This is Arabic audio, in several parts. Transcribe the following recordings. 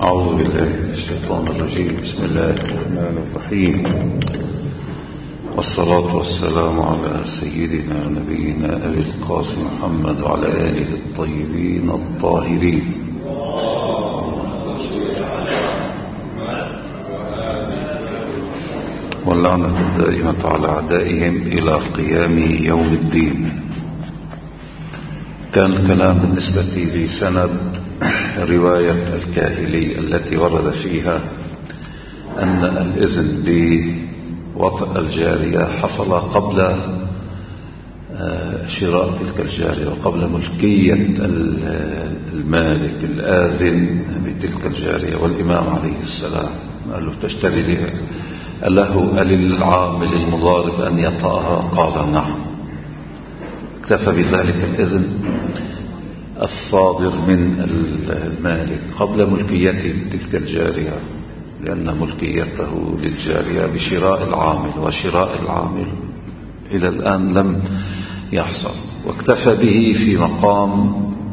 أعوذ بالله من الشيطان الرجيم. بسم الله الرحمن الرحيم، والصلاة والسلام على سيدنا ونبينا أبي القاسم محمد وعلى آله الطيبين الطاهرين. واللعنة الدائمة على أعدائهم إلى قيام يوم الدين. كان الكلام بالنسبة لسند رواية الكاهلي التي ورد فيها أن الإذن بوطأ الجارية حصل قبل شراء تلك الجارية وقبل ملكية المالك الآذن بتلك الجارية. والإمام عليه السلام قال له تشتري له للعامل المضارب أن يطأها؟ قال نعم. اكتفى بذلك الإذن الصادر من المالك قبل ملكيته تلك الجارية، لأن ملكيته للجارية بشراء العامل، وشراء العامل إلى الآن لم يحصل. واكتفى به في مقام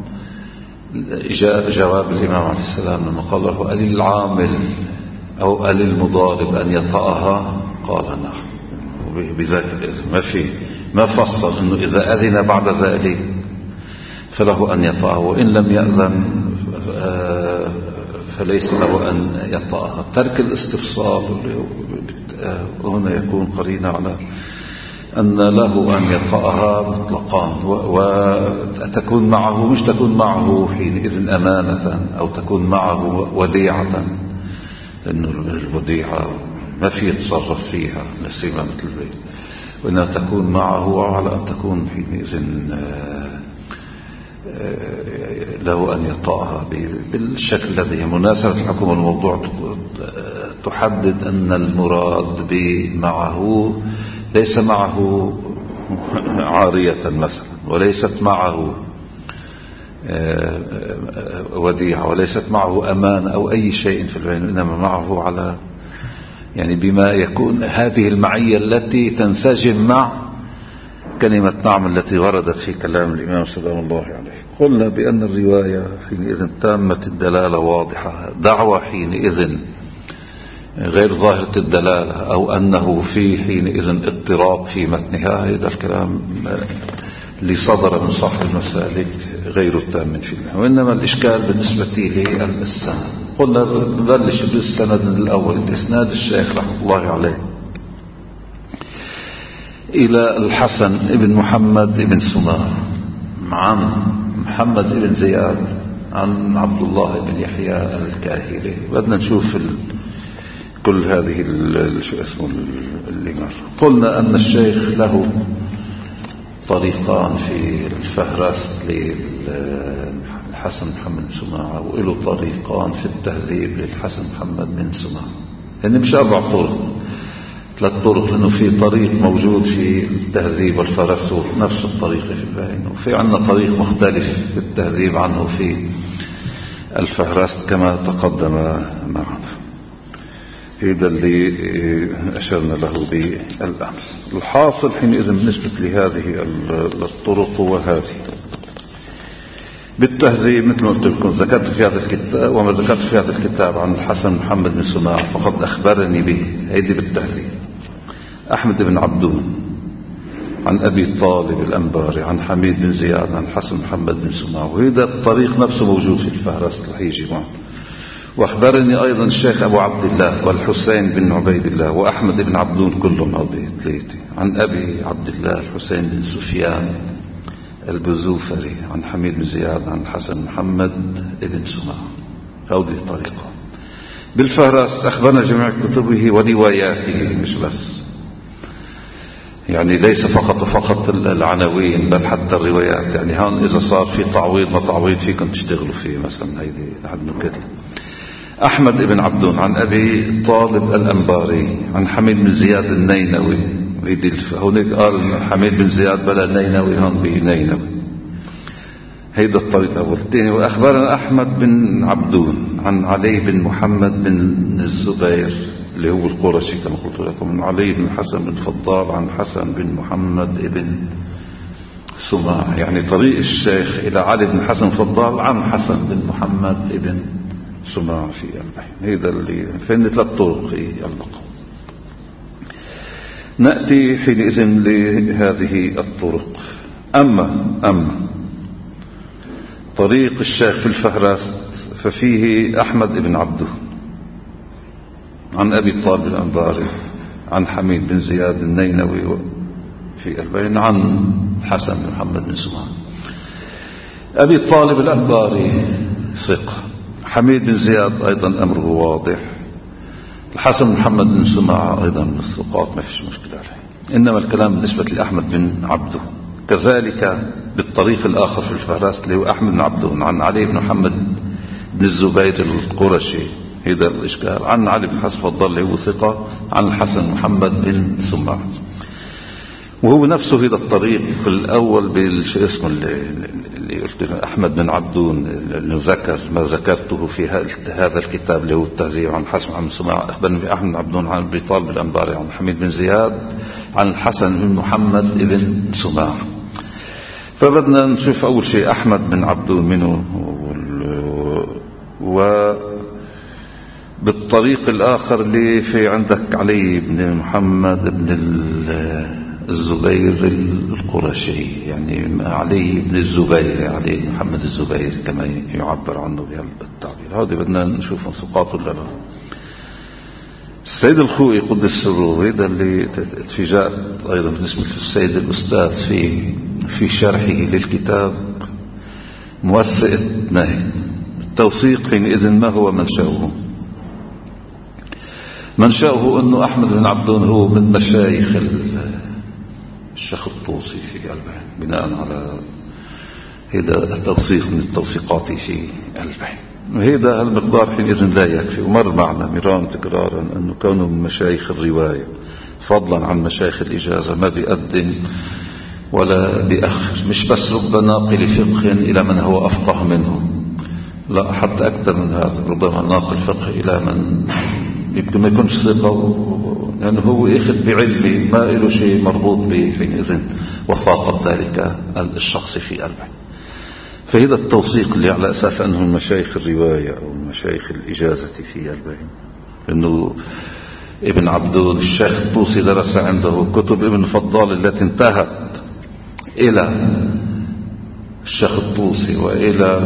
جواب الإمام عليه السلام لما قال له للعامل أو للمضارب أن يطأها؟ قال نعم. بذلك الإذن ما فصل أنه إذا أذن بعد ذلك فله أن يطأها، وإن لم يأذن فليس له أن يطأها. ترك الاستفصال هنا يكون قرينة على أن له أن يطأها مطلقان، وتكون معه، مش تكون معه حينئذ أمانة أو تكون معه وديعة، لأن الوديعة ما في يتصرف فيها لسيما مثل البيت، وإنها تكون معه على أن تكون حينئذ له أن يطأها بالشكل الذي مناسبة الحكم. الموضوع تحدد أن المراد معه ليس معه عارية مثلا، وليست معه وديعة، وليست معه أمان أو أي شيء في البين، إنما معه على يعني بما يكون هذه المعية التي تنسجم مع كلمة نعم التي وردت في كلام الإمام سلام الله عليه. قلنا بأن الرواية حينئذ تامة الدلالة واضحة، دعوة حينئذ غير ظاهرة الدلالة أو أنه في حينئذ اضطراب في متنها، هذا الكلام اللي صدر من صاحب المسالك غير التام فيه. وإنما الإشكال بالنسبة للسند. قلنا نبلش بالسند الأول، إسناد الشيخ رحمه الله عليه إلى الحسن ابن محمد ابن سمار عن محمد ابن زياد عن عبد الله بن يحيى الكاهلي. بدنا نشوف كل هذه شو اسمه اللي مر. قلنا أن الشيخ له طريقان في الفهرست للحسن محمد بن سماعة، وله طريقان في التهذيب للحسن محمد بن سماعة. يعني مش 4 طرق، 3 طرق، لأنه في طريق موجود في التهذيب والفهرست نفس الطريق في الباقي، وفي عندنا طريق مختلف في التهذيب عنه في الفهرست كما تقدم معنا. هذا اللي أشرنا له بالأمس. الحاصل حينئذ بالنسبة لهذه الطرق هو هذه بالتهذيب مثل ما قلت لكم. ذكرت في هذا الكتاب، وما ذكرت في هذا الكتاب عن الحسن محمد بن سماع فقد أخبرني به، هيدي بالتهذيب. أحمد بن عبدون عن أبي طالب الأنباري عن حميد بن زياد عن الحسن محمد بن سماع، وهذا الطريق نفسه موجود في الفهرست الحيجي معه. واخبرني ايضا الشيخ ابو عبد الله والحسين بن عبيد الله واحمد بن عبدون كلهم هذه 3 عن ابي عبد الله الحسين بن سفيان البزوفري عن حميد بن زياد عن الحسن محمد بن سماع. هذه طريقه بالفهرست. اخبرنا جميع كتبه ورواياته، مش بس يعني ليس فقط العناوين، بل حتى الروايات. يعني هون اذا صار في تعويض ما تعويض فيكم تشتغلوا فيه، مثلا هيدي احد نكت. أحمد بن عبدون عن أبي طالب الأنباري عن حميد بن زياد النينوي. هناك قال حميد بن زياد بلا نينوي، هون بنينوي. هيدا الطريق الأول. الثاني وأخبرنا أحمد بن عبدون عن علي بن محمد بن الزبير اللي هو القرشي كما قلت لكم، من علي بن حسن بن فضال عن حسن بن محمد بن سماع. يعني طريق الشيخ إلى علي بن حسن فضال عن حسن بن محمد بن سماع في البين. هذا اللي فين 3 طرق في اللقب. نأتي حينئذ لهذه الطرق. أما طريق الشيخ في الفهرست ففيه أحمد بن عبده عن أبي طالب الأنباري عن حميد بن زياد النينوي في البين عن الحسن بن محمد بن سماع. أبي طالب الأنباري ثقة، حميد بن زياد أيضا أمره واضح، الحسن بن محمد بن سماع أيضا من الثقات ما فيش مشكلة عليه. إنما الكلام بالنسبة لأحمد بن عبده. كذلك بالطريق الآخر في الفهرست اللي هو أحمد بن عبده عن علي بن محمد بن الزبير القرشي، هذا الإشكال، عن علي بن حسن فضل اللي هو ثقة، عن الحسن محمد بن سماع. وهو نفسه هذا الطريق في الأول بالشيء اسمه اللي قلت أحمد بن عبدون اللي ذكر ما ذكرته في هذا الكتاب اللي هو التهذيب عن الحسن محمد بن سماع. أخبرني أحمد بن عبدون عن أبي طالب الأنباري عن حميد بن زياد عن الحسن بن محمد بن سماع. فبدنا نشوف أول شيء أحمد بن عبدون منه، بالطريق الآخر اللي في عندك علي بن محمد بن الزبير القرشي، يعني علي بن الزبير، علي بن محمد الزبير كما يعبر عنه بهذا التعبير. هذا بدنا نشوف ثقات ولا لا. السيد الخوئي قدس سره، هذا اللي اتفاجأت أيضا بالنسبة للسيد الأستاذ في شرحه للكتاب موسئة نهي التوثيق. حينئذ ما هو منشأه؟ منشأه أنه أحمد بن عبدون هو من مشايخ الشيخ الطوسي في البين، بناء على هذا التوثيق من التوثيقات في البين. وهذا المقدار حينئذ لا يكفي. ومر معنا مرارا تكرارا أنه كونه من مشايخ الرواية فضلا عن مشايخ الإجازة ما بيقدم ولا بيأخر، مش بس رب ناقل فقه إلى من هو أفقه منه، لا حتى أكثر من هذا، ربما ناقل فقه إلى من يمكن ما يكونش ثقة لأنه هو يأخذ بعلمه ما له شيء مربوط به حينئذ وثاقة ذلك الشخص في البين. فهذا التوثيق اللي على أساس أنه مشايخ الرواية أو مشايخ الإجازة في البين، أنه ابن عبدون الشيخ الطوسي درس عنده كتب ابن فضال التي انتهت إلى الشيخ الطوسي وإلى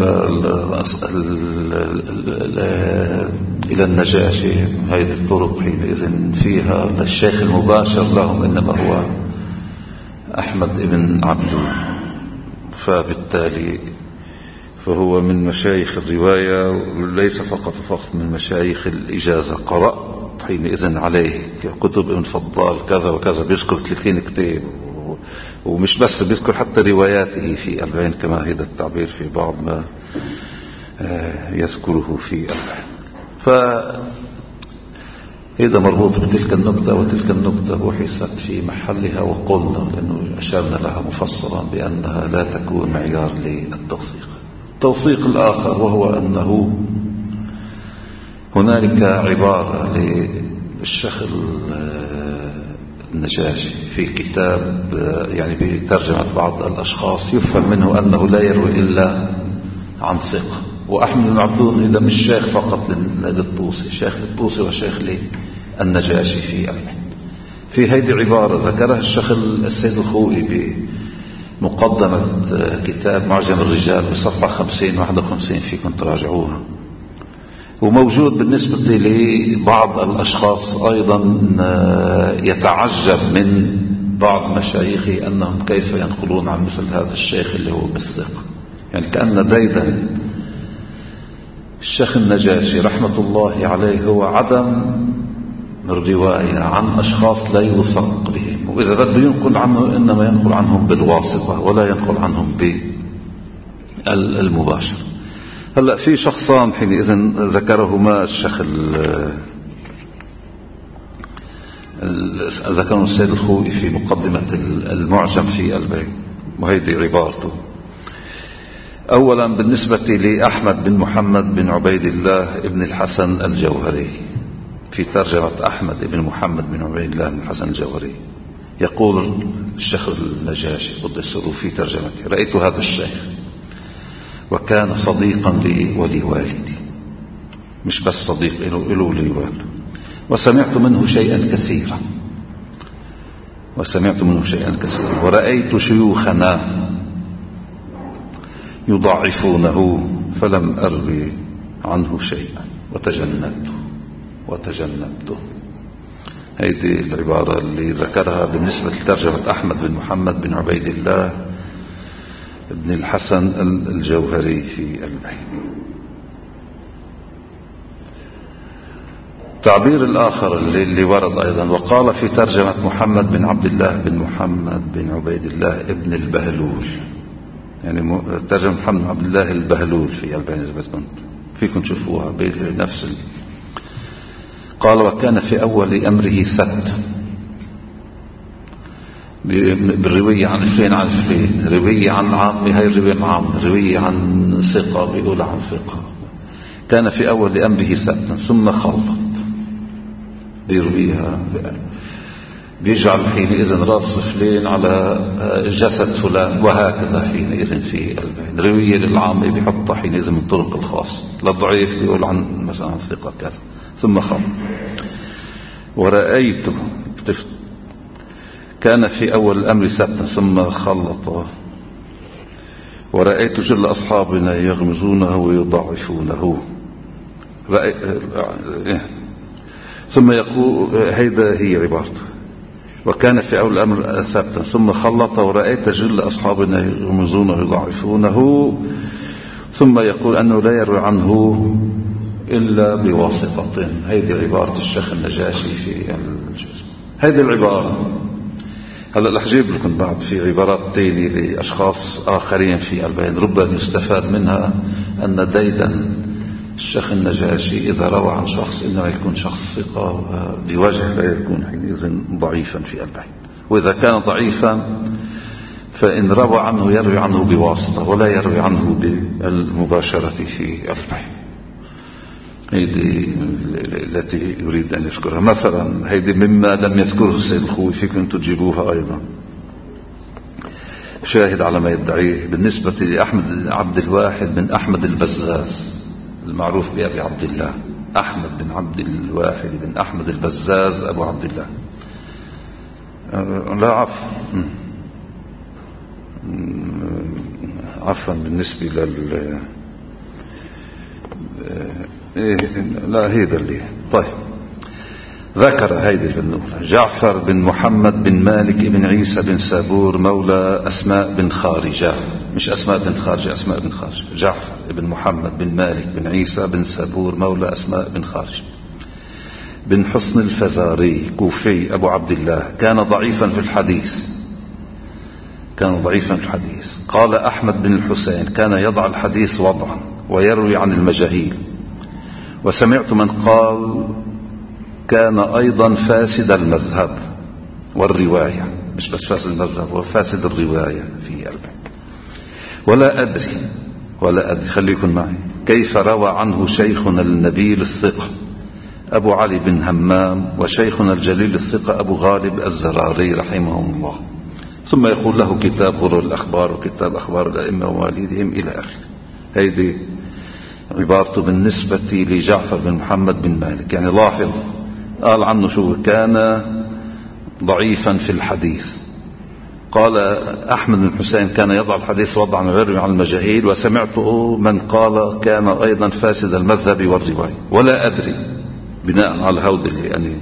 إلى النجاشي. هذه الطرق حينئذ فيها الشيخ المباشر لهم إنما هو أحمد بن عبدون، فبالتالي فهو من مشايخ الرواية وليس فقط من مشايخ الإجازة. قرأت حينئذ عليه كتب ابن فضال كذا وكذا، بيذكر 30 كتاب، ومش بس بيذكر حتى رواياته في البين كما هذا التعبير في بعض ما يذكره في البين. فهذا مربوط بتلك النقطة، وتلك النقطة بحثت في محلها وقلنا لأنه أشرنا لها مفصلا بأنها لا تكون معيار للتوثيق. التوثيق الآخر وهو أنه هنالك عبارة للشيخ النجاشي في كتاب يعني بترجمة بعض الأشخاص يفهم منه أنه لا يروي إلا عن ثقة. وأحمد بن عبدون إذا مش شيخ فقط للطوسي، شيخ للطوسي وشيخ للنجاشي في هذه عبارة ذكرها الشيخ السيد الخوئي بمقدمة كتاب معجم الرجال بصفحة 50-51 فيكم تراجعوها. وموجود بالنسبة لبعض الأشخاص أيضا يتعجب من بعض مشايخه أنهم كيف ينقلون عن مثل هذا الشيخ اللي هو بالثقة، يعني كأن ديدا الشيخ النجاشي رحمة الله عليه هو عدم الرواية عن أشخاص لا يوثق بهم، وإذا بده ينقل عنه إنما ينقل عنهم بالواسطة ولا ينقل عنهم بالمباشر. هلأ في شخصان حينئذ ذكرهما الشيخ ذكرهم السيد الخوئي في مقدمة المعجم في البين، وهذه عبارته. أولا بالنسبة لأحمد بن محمد بن عبيد الله ابن الحسن الجوهري، في ترجمة أحمد بن محمد بن عبيد الله بن الحسن الجوهري يقول الشيخ النجاشي قدس سره في ترجمته: رأيت هذا الشيخ وكان صديقا لي ولوالدي، مش بس صديق له ريوال. وسمعت منه شيئا كثيرا، ورأيت شيوخنا يضعفونه فلم أروي عنه شيئا وتجنبته. هذه العبارة اللي ذكرها بالنسبة لترجمة أحمد بن محمد بن عبيد الله بن الحسن الجوهري في البين. التعبير الآخر اللي ورد أيضا: وقال في ترجمة محمد بن عبد الله بن محمد بن عبيد الله ابن البهلول، يعني ترجمة محمد بن عبد الله البهلول في البين، فيكم تشوفوها بنفس قال: وكان في أول أمره ثبت، بالروية عن فلان عن فلان، روية عن عامي، هاي الروية عن عام، روية عن ثقة بيقول عن ثقة. كان في أول أمره ثبتا ثم خلط، بيرويها بيجعل حينئذ رأس فلان على جسد فلان، وهكذا حينئذ في البين. روية للعام بيحطها حينئذ من طرق الخاص، للضعيف بيقول عن مثلا عن ثقة كذا ثم خلط. ورأيت، كان في أول الأمر ثبتا ثم خلط، ورأيت جل أصحابنا يغمزونه ويضعفونه. ثم يقول، هيدا هي عبارته: وكان في أول الأمر ثبتا ثم خلط، ورأيت جل أصحابنا يغمزونه ويضعفونه. ثم يقول أنه لا يروي عنه إلا بواسطة. هيدي عبارة الشيخ النجاشي في الجزء. هيدي العبارة هلأ رح أجيب لكم بعد في عبارات تانية لأشخاص آخرين في البين ربما يستفاد منها أن ديدا الشيخ النجاشي إذا روى عن شخص إنما يكون شخص ثقة بوجه، لا يكون حينئذ ضعيفا في البين. وإذا كان ضعيفا فإن روى عنه يروي عنه بواسطة ولا يروي عنه بالمباشرة في البين. هيدي التي يريد أن يذكرها. مثلا هيدي مما لم يذكره السيد الخوي، فيكم تجيبوها أيضا. شاهد على ما يدعيه بالنسبة لأحمد عبد الواحد بن أحمد البزاز، المعروف بأبي عبد الله، أحمد بن عبد الواحد بن أحمد البزاز أبو عبد الله. لا عفوا بالنسبة لا هيدا اللي طيب ذكر هيدي البنولة: جعفر بن محمد بن مالك بن عيسى بن سابور مولى أسماء بن خارجة، مش أسماء بن خارجة، أسماء بن خارجة. جعفر بن محمد بن مالك بن عيسى بن سابور مولى أسماء بن خارجة بن حصن الفزاري كوفي أبو عبد الله، كان ضعيفا في الحديث. قال أحمد بن الحسين: كان يضع الحديث وضعا ويروي عن المجاهيل. وسمعت من قال كان أيضا فاسد المذهب والرواية، مش بس فاسد المذهب وفاسد الرواية في البين. ولا أدري خليكن معي كيف روى عنه شيخنا النبيل الثقة أبو علي بن همام وشيخنا الجليل الثقة أبو غالب الزراري رحمهم الله. ثم يقول له كتاب غرر الأخبار وكتاب أخبار الأئمة ووالدهم إلى آخره. هيدي عبارته بالنسبة لجعفر بن محمد بن مالك. يعني لاحظ قال عنه شو: كان ضعيفا في الحديث. قال أحمد بن حسين: كان يضع الحديث وضعا ويروي عن المجاهيل. وسمعته من قال كان أيضا فاسد المذهب والرواية. ولا أدري بناء على هودي يعني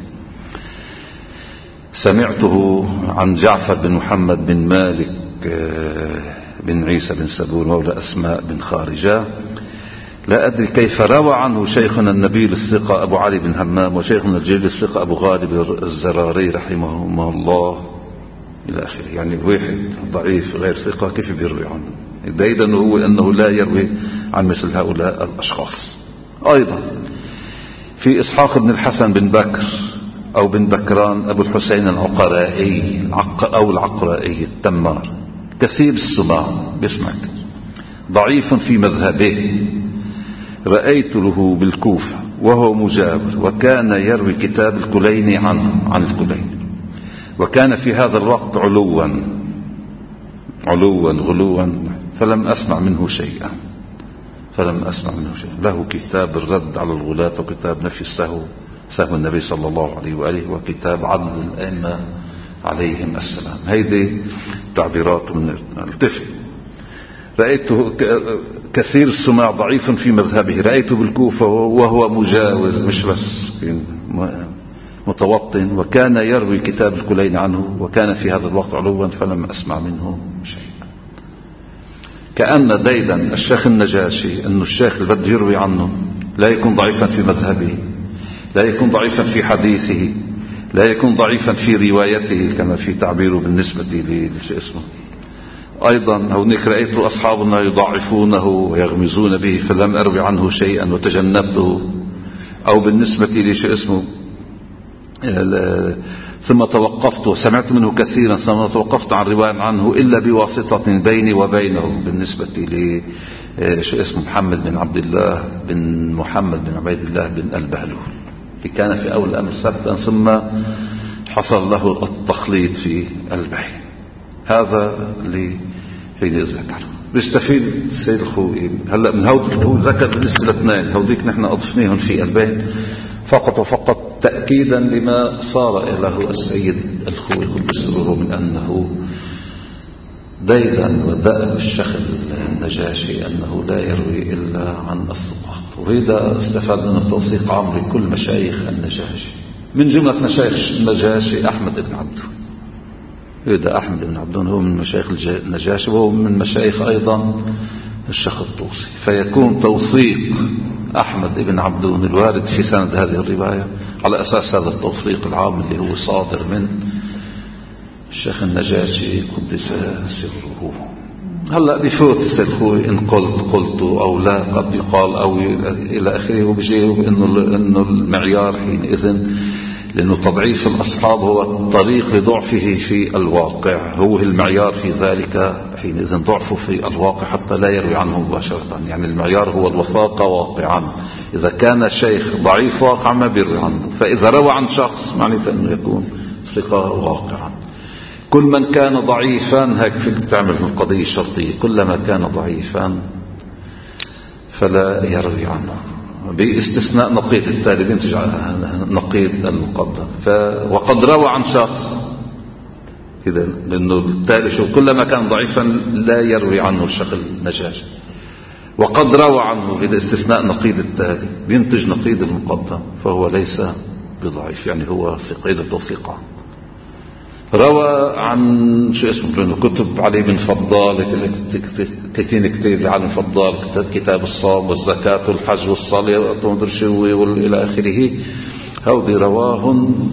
سمعته عن جعفر بن محمد بن مالك بن عيسى بن سابور مولى أسماء بن خارجة. لا أدري كيف روى عنه شيخنا النبيل الثقة أبو علي بن همام وشيخنا الجليل الثقة أبو غالب الزراري رحمهم الله إلى آخره. يعني واحد ضعيف غير ثقة كيف بيروي عنه؟ دايدا هو أنه لا يروي عن مثل هؤلاء الأشخاص. أيضا في إسحاق بن الحسن بن بكر أو بن بكران أبو الحسين العقرائي أو العقرائي التمار، كثير السماع باسمك، ضعيف في مذهبه. رأيت له بالكوفة وهو مجاور، وكان يروي كتاب الكليني عن الكليني. وكان في هذا الوقت غلوا، فلم أسمع منه شيئا. فلم أسمع منه شيء. له كتاب الرد على الغلاة، وكتاب نفي السهو، سهو النبي صلى الله عليه وآله، وكتاب عدد الأئمة عليهم السلام. هيدي تعبيرات من الطفل. رأيته كثير السماع، ضعيف في مذهبه. رأيته بالكوفة وهو مجاور، مش بس متوطن، وكان يروي كتاب الكلين عنه، وكان في هذا الوقت علوا فلم أسمع منه شيء. كأن ديدا الشيخ النجاشي أنه الشيخ اللي بده يروي عنه لا يكون ضعيفا في مذهبه، لا يكون ضعيفا في حديثه، لا يكون ضعيفا في روايته كما في تعبيره بالنسبة لشيء اسمه. أيضا هناك رأيت أصحابنا يضعفونه ويغمزون به فلم أروي عنه شيئا وتجنبته. أو بالنسبة لشيء اسمه ثم توقفت وسمعت منه كثيرا، ثم توقفت عن رواية عنه إلا بواسطة بيني وبينه. بالنسبة لشيء اسمه محمد بن عبد الله بن محمد بن عبيد الله بن البهلول، اللي كان في أول الأمر ثبتا ثم حصل له التخليط في البحث. هذا اللي فيني أذكر. بيستفيد السيد الخوئي هلأ من هود. هو ذكر بالنسبة لاثنين، هوديك نحن أضفناهم في البيت فقط وفقط تأكيدا لما صار إله السيد الخوئي قدس سره من أنه ديدا ودأب الشيخ النجاشي أنه لا يروي إلا عن الثقات. وهذا استفاد منه توثيق عام لكل مشايخ النجاشي. من جملة مشايخ النجاشي أحمد بن عبدون. هذا أحمد بن عبدون هو من مشايخ النجاشي، وهو من مشايخ أيضا الشيخ الطوسي. فيكون توثيق أحمد بن عبدون الوارد في سند هذه الرواية على أساس هذا التوثيق العام اللي هو صادر من الشيخ النجاشي قدس سره. هلأ بفوت السيد الخوئي إن قلت أو لا، قد يقال أو إلى آخره، وبجيب إنه المعيار حينئذ، لأنه تضعيف الأصحاب هو الطريق لضعفه في الواقع، هو المعيار في ذلك حينئذ ضعفه في الواقع حتى لا يروي عنه مباشرة. يعني المعيار هو الوثاقة واقعا. إذا كان شيخ ضعيف واقع ما بيروي عنه، فإذا روى عن شخص معناته أنه يكون ثقة واقعا. كل من كان ضعيفا، هيك فيك تعمل القضية الشرطية، كلما كان ضعيفا فلا يروي عنه، باستثناء نقيض التالي بينتج نقيض المقدم. وقد روى عن شخص إذا، لأنه التالي شو كلما كان ضعيفا لا يروي عنه الشيخ النجاشي. وقد روى عنه إذا استثناء نقيض التالي بينتج نقيض المقدم، فهو ليس بضعيف، يعني هو ثقة. إذا توثيقه روى عن شو اسمه لأنه كتب علي بن فضال، كثير كتاب علي بن فضال، كتاب الصوم والزكاة والحج والصلاة وإلى آخره. هودي رواهن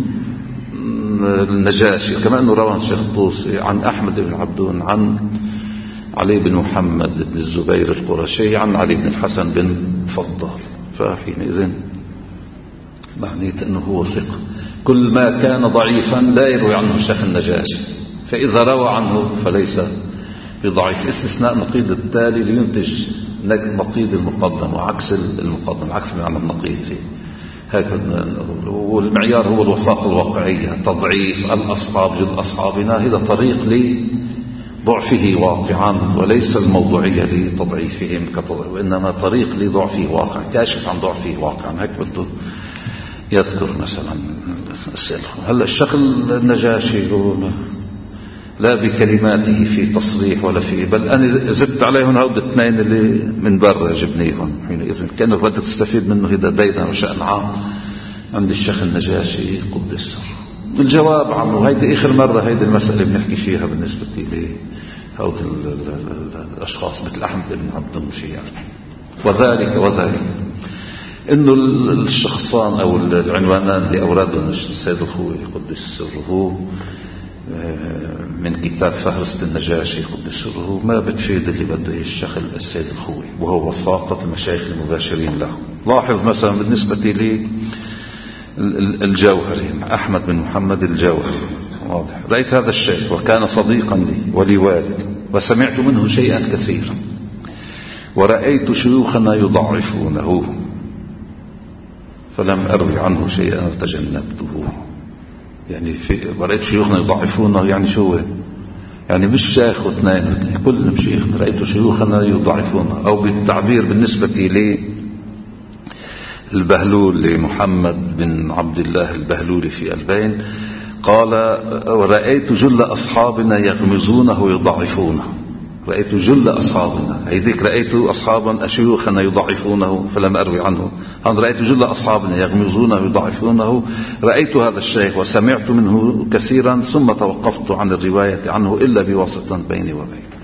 النجاشي، كما أنه رواه الشيخ الطوسي عن أحمد بن عبدون عن علي بن محمد بن الزبير القرشي عن علي بن الحسن بن فضال. فحينئذ معنيت أنه هو ثقة. كل ما كان ضعيفا لا يروي عنه الشيخ النجاشي، فإذا روى عنه فليس بضعيف، استثناء نقيض التالي لينتج نقيض المقدم وعكس المقدم، عكس معنى النقيض فيه. هكذا. والمعيار هو الوثاقة الواقعية، تضعيف الأصحاب جد أصحابنا، هذا طريق لضعفه واقعا، وليس الموضوعية لتضعيفهم وإنما طريق لضعفه واقع، كاشف عن ضعفه واقعا. هيك بده يذكر مثلا السلخ. هلا الشيخ النجاشي لا بكلماته في تصريح ولا في، بل أنا زدت عليهم هؤلاء الاثنين اللي من برا جبنيهم. حينئذ كأنه بدك تستفيد منه هذا دينا وشأن عام عند الشيخ النجاشي قدس سره. الجواب عنه هيدي آخر مرة هيدي المسألة بنحكي فيها بالنسبة لهؤلاء الأشخاص مثل أحمد بن عبدون يعني. وذلك إنه الشخصان أو العنوانان اللي أوردهم السيد الخوئي قدس سره من كتاب فهرست النجاشي قدس سره ما بتفيد اللي بده الشيخ السيد الخوئي، وهو وثاقة المشايخ المباشرين له. لاحظ مثلا بالنسبة لي الجوهري أحمد بن محمد الجوهري، واضح. رأيت هذا الشيخ وكان صديقا لي ولوالد، وسمعت منه شيئا كثيرا، ورأيت شيوخنا يضعفونه فلم أروي عنه شيئا وتجنبته. يعني ورأيت شيوخنا يضعفونه، يعني شو يعني مش شيخ واثنين، كلهم شيخ. رأيت شيوخنا يضعفون. أو بالتعبير بالنسبة لي البهلول محمد بن عبد الله البهلولي في البين قال: ورأيت جل أصحابنا يغمزونه يضعفونه. رأيت جل أصحابنا، هيديك رأيت أصحابا شيوخنا يضعفونه فلم أروي عنه. هذا رأيت جل أصحابنا يغمزونه يضعفونه. رأيت هذا الشيخ وسمعت منه كثيرا ثم توقفت عن الرواية عنه إلا بواسطة بيني وبينه.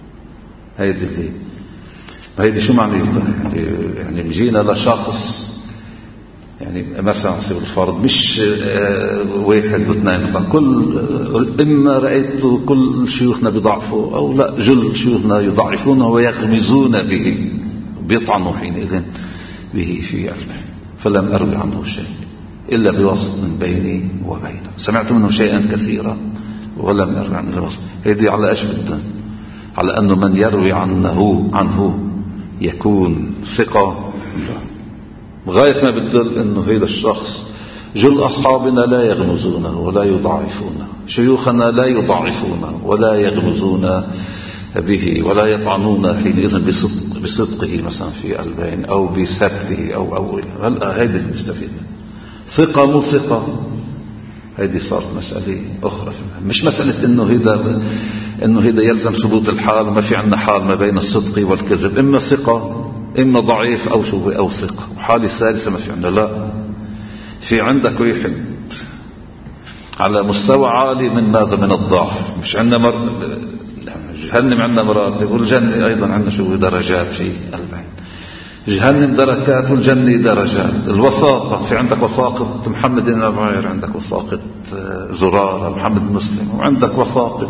هيدي شو معنى؟ يعني بيجينا لشخص، يعني مثلا سيب الفرض مش واحد واثنين، كل إما رأيت كل شيوخنا بيضعفوا أو لا جل شيوخنا يضعفونه ويغمزون به، بيطعنوا حينئذ به في قلبه. فلم أروي عنه شيء إلا بواسط من بيني وبينه. سمعت منه شيئا كثيرا ولم أروي عنه. هذه على إيش بدنا؟ على أنه من يروي عنه يكون ثقة؟ غاية ما بدل أنه هذا الشخص جل أصحابنا لا يغمزونه ولا يضعفونه، شيوخنا لا يضعفونه ولا يغمزون به ولا يطعنون حينئذ بصدقه مثلا في البين أو بثبته أو هلا هيدا المستفيد. ثقة مو ثقة، هيدي صارت مسألة أخرى. مش مسألة إنه هيدا يلزم ثبوت الحال وما في عندنا حال ما بين الصدق والكذب. إما ثقة إما ضعيف أو ثقة. وحالة الثالثة ما في عندنا. لا، في عندك واحد على مستوى عالي من ماذا؟ من الضعف. مش عندنا جهنم عندنا مراتب، والجنة أيضا عندنا درجات في البين. جهنم دركات والجنة درجات. الوساقة، في عندك وساقة محمد بن عمير، عندك وساقة زرارة محمد مسلم، وعندك وساقة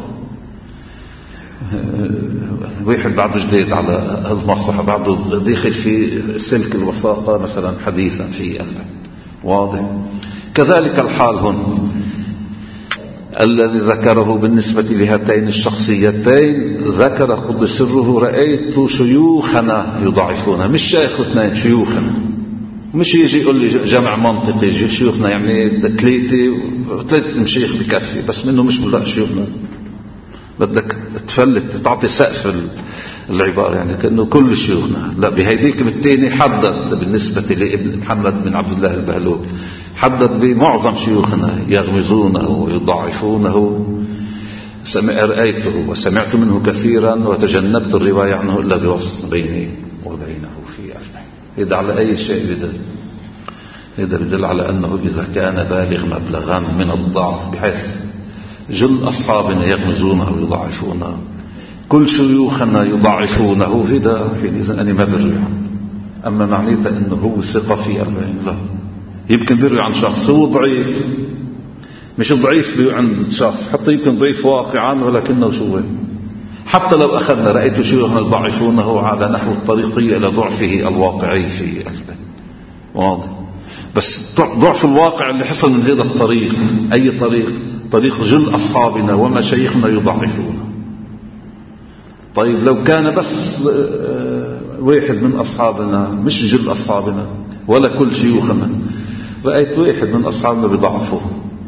واحد بعده جديد على المصلحة، بعده داخل في سلك الوساقة مثلا حديثا في واضح. كذلك الحال هون الذي ذكره بالنسبة لهاتين الشخصيتين، ذكر قدس سره: رأيت شيوخنا يضعفونها. مش شيخ واثنين، شيوخنا. مش يجي يقول لي جمع منطقي يجي شيوخنا يعني ثلاثة مشيخ بكفي، بس منه مش بلا شيوخنا. بدك تفلت تعطي سقف العبارة، يعني كأنه كل شيوخنا. لا، بهيديك بالتاني حدد بالنسبة لابن محمد بن عبد الله البهلول، حدد بمعظم شيوخنا يغمزونه ويضعفونه. رأيته وسمعت منه كثيرا وتجنبت الرواية عنه إلا بواسطة بيني وبينه في قلبي. هذا على أي شيء بدل؟ هذا بدل على أنه إذا كان بالغ مبلغا من الضعف بحيث جل أصحابنا يغمزونه ويضعفونه، كل شيوخنا يضعفونه، هذا حينئذ أنا ما بروي عنه. أما معنيته أنه هو ثقة في البين، لا. يمكن بروي عن شخص هو ضعيف، مش ضعيف عند شخص، حتى يمكن ضعيف واقعا ولكنه شو. حتى لو أخذنا رأيت شيوخنا يضعفونه على نحو الطريقية إلى ضعفه الواقعي في البين، واضح. بس ضعف الواقع اللي حصل من هذا الطريق، أي طريق جل أصحابنا ومشايخنا يضعفونه. طيب لو كان بس واحد من أصحابنا، مش جل أصحابنا ولا كل شيوخنا، رأيت واحد من أصحابنا بضعفه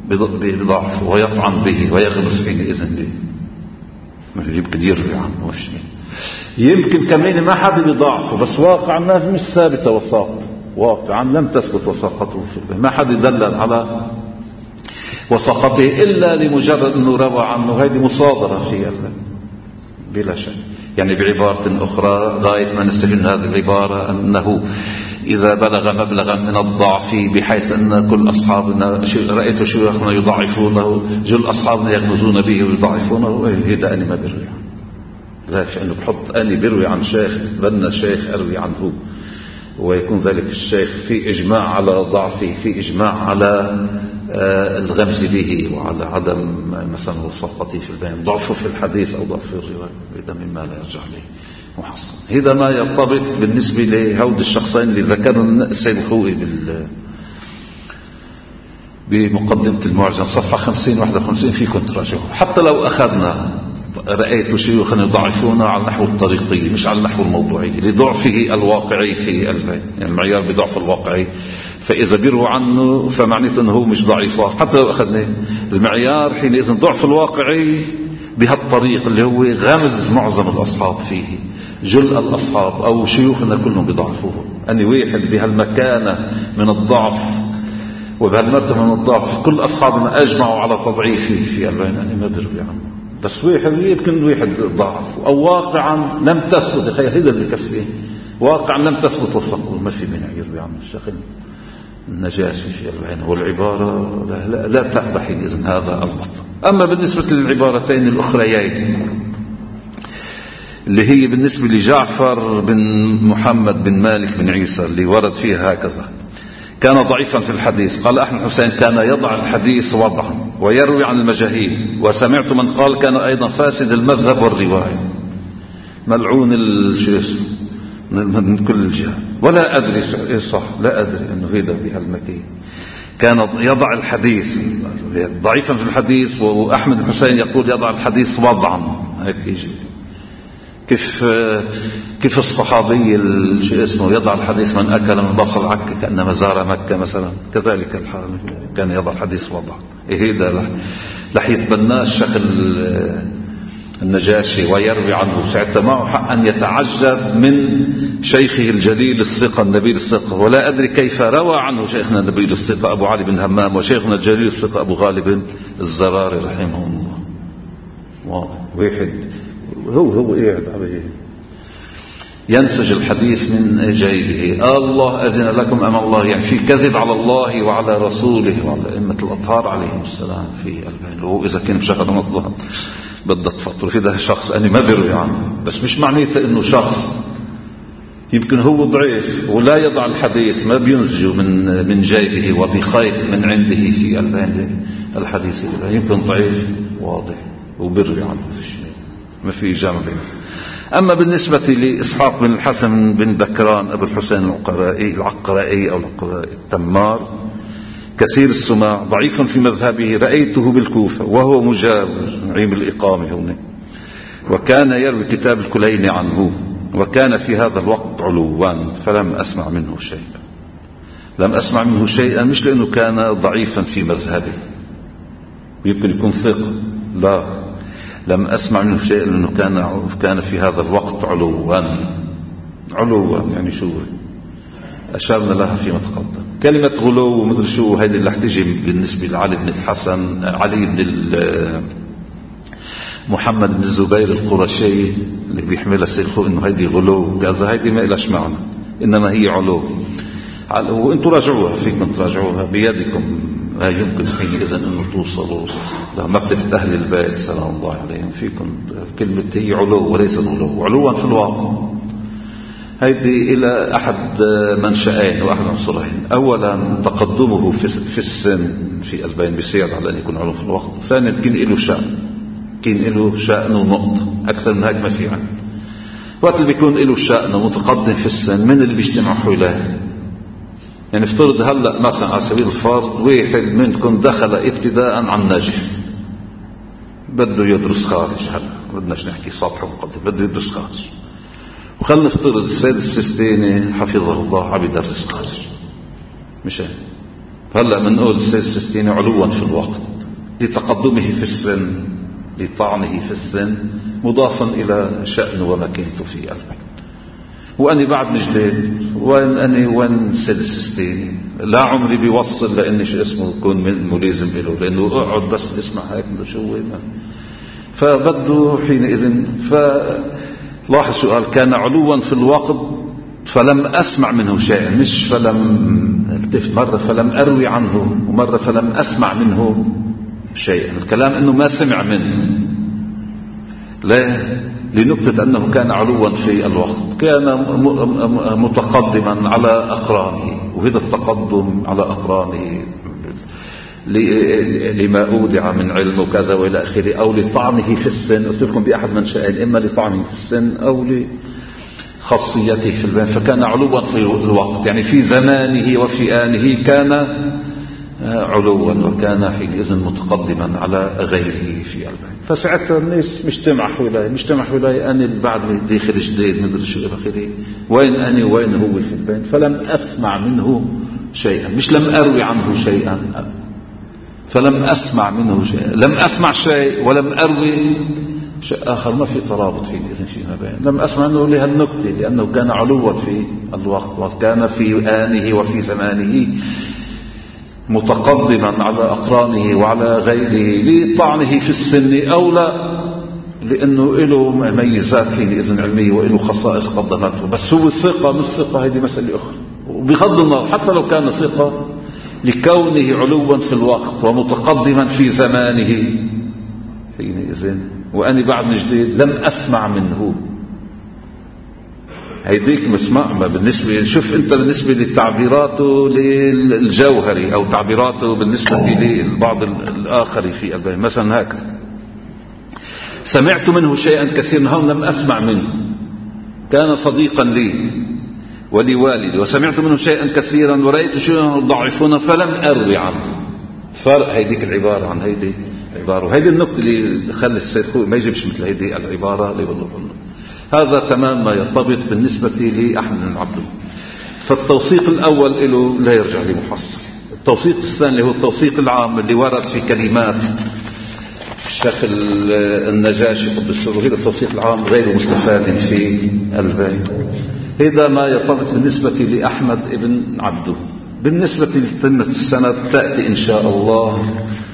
ويطعن به ويغمس حينئذ به، يمكن يروي عنه وفي يمكن كمان ما حد بيضعفه، بس واقعا ما مش ثابتة وساقط، واقعا لم تثبت وساقته في ما حد يدلل على وساقته إلا لمجرد أنه روى عنه. هذه مصادرة في بلا شك. يعني بعبارة أخرى غاية ما نستفيد من هذه العبارة أنه إذا بلغ مبلغا من الضعف بحيث أن كل أصحابنا رأيت شيوخنا يضعفونه، جل أصحابنا يغمزون به ويضعفونه، هذا أنا ما بروي عنه. ذلك أنه بحط أنا بروي عن شيخ بنا شيخ أروي عنه، ويكون ذلك الشيخ في إجماع على ضعفه، في إجماع على الغمز به وعلى عدم مثلا وساقته في البيان، ضعفه في الحديث أو ضعفه في الرواية، هذا مما لا يرجع له محصن. هذا ما يرتبط بالنسبة لهود الشخصين اللي ذكروا السيد الخوئي بمقدمة المعجم صفحة 50-51 فيكم تراجعوا. حتى لو أخذنا رأيت شيوخا يضعفون على نحو الطريقي مش على نحو الموضوعي لضعفه الواقعي في البين، يعني المعيار بضعف الواقعي، فإذا بيروا عنه فمعنيته أنه هو مش ضعيف. حتى لو أخذنا المعيار حينئذ ضعف الواقعي بهالطريق اللي هو غمز معظم الأصحاب فيه، جل الأصحاب أو شيوخنا كلهم بيضعفوه. أني واحد بهالمكانة من الضعف وبهالمرتبة من الضعف كل أصحابنا أجمعوا على تضعيفي في البين، أني ما بروي عنه. بس واحد يمكن واحد ضعف أو واقعا لم تثبت، خير هذا اللي كفيه، واقعا لم تثبت وثقوا، ما في من يروي عنه الشيخ النجاشي في البين. والعبارة لا تقبح إذن هذا البطل. أما بالنسبة للعبارتين الأخريين اللي هي بالنسبة لجعفر بن محمد بن مالك بن عيسى اللي ورد فيها هكذا: كان ضعيفا في الحديث. قال أحمد حسين: كان يضع الحديث وضعا ويروي عن المجاهيل. وسمعت من قال: كان أيضا فاسد المذهب والرواية، ملعون من كل الجهات. ولا أدري إيه صح، لا أدري أنه هيدا بهالمكين. كان يضع الحديث ضعيفا في الحديث، وأحمد حسين يقول يضع الحديث وضعا. هيك يجي كيف الصحابي اسمه يضع الحديث: من أكل من بصل عكا كأنما زار مكة مثلا، كذلك الحال كان يضع الحديث وضعا. هيدا رح يتبناه الشيخ النجاشي ويروي عنه، ساعتها معه حق أن يتعجب من شيخه الجليل الثقة النبيل الثقة. ولا أدري كيف روى عنه شيخنا النبيل الثقة أبو علي بن همام وشيخنا الجليل الثقة أبو غالب الزراري رحمه الله. واحد هو قاعد عليه ينسج الحديث من جيبه. الله أذن لكم أم الله، يعني في كذب على الله وعلى رسوله وعلى أئمة الأطهار عليهم السلام في البين. وهو إذا كان بشهر رمضان بدها تفطر في ده شخص أنا ما بروي عنه، بس مش معنيته إنه شخص يمكن هو ضعيف ولا يضع الحديث، ما بينسجه من جيبه وبخيط من عنده في البين الحديث، يمكن ضعيف واضح وبروي عنه في الشيء، ما في جمع بينه. أما بالنسبة لإسحاق بن الحسن بن بكران أبو الحسين العقرائي أو التمار كثير السماع، ضعيف في مذهبه، رأيته بالكوفة وهو مجاور نعيم الإقامة هنا، وكان يروي كتاب الكلين عنه، وكان في هذا الوقت علوان، فلم أسمع منه شيئا. لم أسمع منه شيئا مش لأنه كان ضعيفا في مذهبه ويمكن يكون ثقة، لا، لم أسمع منه شيئا لأنه كان في هذا الوقت علوان يعني شو أشارنا لها فيما تقدم. كلمة غلو ومدر شو هذه اللي احتجي بالنسبة لعلي بن الحسن، علي بن محمد بن الزبير القرشي اللي بيحملها سيخو إنه هذه غلو كذا، هذه ما إلاش معنى، إنما هي علو. وانتم راجعوها، فيكم تراجعوها بيدكم، لا يمكن حينئذ أنه توصلوا لمكتبة أهل البيت سلام الله عليهم. فيكم كلمة هي علو وليس غلو، علوا في الواقع. هيدي إلى أحد منشأين وأحد عنصرين: أولا تقدمه في السن في البين بيساعد على أن يكون علو في الوقت. ثانيا كين له شأن ونقطة، أكثر من هيك ما في عنه. وقت اللي بيكون له شأن ومتقدم في السن من اللي بيجتمع حوله، يعني افترض هلأ مثلا على سبيل الفرض واحد منكم دخل ابتداء عن نجف، بده يدرس خارج، هلأ بدناش نحكي سطح ومقدم، بده يدرس خارج، وخلنا نفترض السيد السيستيني حفظه الله عم يدرس خارج، مش هلأ منقول السيد السيستيني علوا في الوقت لتقدمه في السن، لطعنه في السن، مضافا إلى شأن ومكانته في البيت. وأني بعد جديد، وين السيد السيستيني لا عمري بيوصل لأني شو اسمه يكون ملازم له، لأنه أقعد بس اسمع هيك شو فبده حينئذ. فلاحظ شو قال: كان علوا في الوقت فلم أسمع منه شيئا، مش فلم التفت، مرة فلم أروي عنه ومرة فلم أسمع منه شيئا. الكلام أنه ما سمع منه، لا، لنكتة أنه كان علوا في الوقت، كان متقدما على أقرانه، وهذا التقدم على أقرانه لما أودع من علم وكذا وإلى آخره، أو لطعنه في السن. قلت لكم بأحد منشأين: إما لطعنه في السن أو لخاصيته في البين. فكان علوا في الوقت، يعني في زمانه وفي آنه كان علوا، وكان حينئذ متقدما على غيره في البين. فساعتها الناس مجتمع حولاي أنا بعد داخل جديد مدري شو إلى آخره، وين أنا وين هو في البين. فلم أسمع منه شيئا، مش لم أروي عنه شيئا، فلم أسمع منه شيء، لم أسمع شيء ولم أروي شيء آخر، ما في ترابط حينئذ فيما بين. لم أسمع منه لهالنكتة، لأنه كان علوا في الوقت وكان في آنه وفي زمانه متقدما على أقرانه وعلى غيره، لطعنه في السن أو لا، لأنه له ميزات حينئذ علمية وله خصائص قدمته. بس هو الثقة مش ثقة، هذه مسألة أخرى. وبغض النظر حتى لو كان ثقة، لكونه علوا في الوقت ومتقدما في زمانه حينئذ، وأنا بعد من جديد لم أسمع منه. هيديك مسمع بالنسبة، شوف أنت بالنسبة لتعبيراته للجوهري أو تعبيراته بالنسبة لبعض الآخر في البيان. مثلا هكذا: سمعت منه شيئا كثيرا، هون لم أسمع منه، كان صديقا لي ولوالدي وسمعت منه شيئا كثيرا ورأيت شيئا يضعفون فلم أروي عنه. فرق هيديك العبارة عن هيدي العبارة، وهيدي النقطة اللي خلت السيد خوي ما يجيبش مثل هيدي العبارة اللي والله هذا تمام ما يرتبط بالنسبة لأحمد بن عبدون. فالتوثيق الأول له لا يرجع لمحصل. التوثيق الثاني هو التوثيق العام اللي ورد في كلمات الشيخ النجاشي قدس سره، هذا التوثيق العام غير مستفاد في الباقي. هذا ما يرتبط بالنسبة لأحمد بن عبدون. بالنسبة لتتمة السند تأتي إن شاء الله